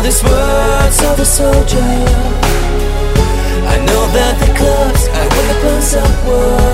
Just words of a soldier. I know that the clubs are weapons of war.